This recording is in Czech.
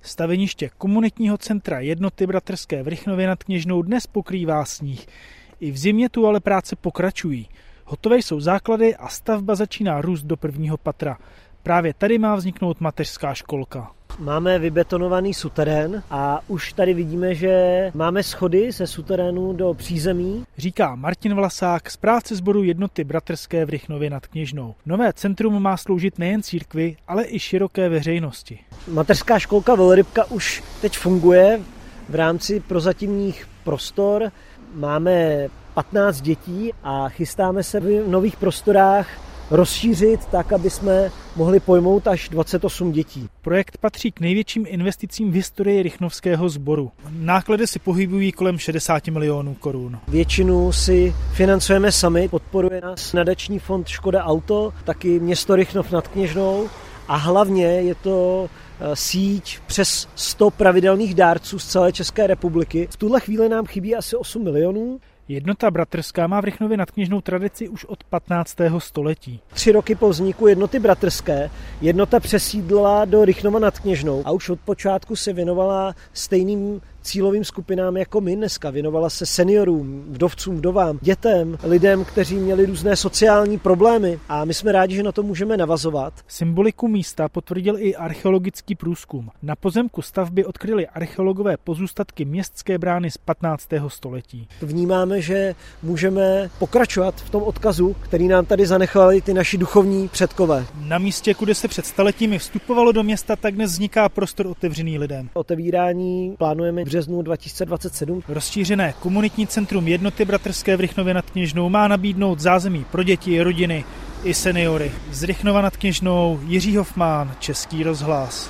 Staveniště komunitního centra Jednoty bratrské v Rychnově nad Kněžnou dnes pokrývá sníh. I v zimě tu ale práce pokračují. Hotové jsou základy a stavba začíná růst do prvního patra. Právě tady má vzniknout mateřská školka. Máme vybetonovaný suterén a už tady vidíme, že máme schody ze suterénu do přízemí. Říká Martin Vlasák, správce sboru Jednoty bratrské v Rychnově nad Kněžnou. Nové centrum má sloužit nejen církvi, ale i široké veřejnosti. Mateřská školka Velrybka už teď funguje v rámci prozatímních prostor. Máme 15 dětí a chystáme se v nových prostorách rozšířit tak, aby jsme mohli pojmout až 28 dětí. Projekt patří k největším investicím v historii rychnovského sboru. Náklady si pohybují kolem 60 milionů korun. Většinu si financujeme sami, podporuje nás nadační fond Škoda Auto, taky město Rychnov nad Kněžnou a hlavně je to síť přes 100 pravidelných dárců z celé České republiky. V tuhle chvíli nám chybí asi 8 milionů. Jednota bratrská má v Rychnově nad Kněžnou tradici už od 15. století. 3 roky po vzniku Jednoty bratrské jednota přesídlila do Rychnova nad Kněžnou a už od počátku se věnovala stejným cílovým skupinám jako my dneska. Věnovala se seniorům, vdovcům, vdovám, dětem, lidem, kteří měli různé sociální problémy a my jsme rádi, že na to můžeme navazovat. Symboliku místa potvrdil i archeologický průzkum. Na pozemku stavby odkryli archeologové pozůstatky městské brány z 15. století. Vnímáme, že můžeme pokračovat v tom odkazu, který nám tady zanechali ty naši duchovní předkové. Na místě, kudy se před staletími vstupovalo do města, tak dnes vzniká prostor otevřený lidem. Otevírání plánujeme v březnu 2027. Rozšířené komunitní centrum Jednoty bratrské v Rychnově nad Kněžnou má nabídnout zázemí pro děti, rodiny i seniory. Z Rychnova nad Kněžnou Jiří Hofmán, Český rozhlas.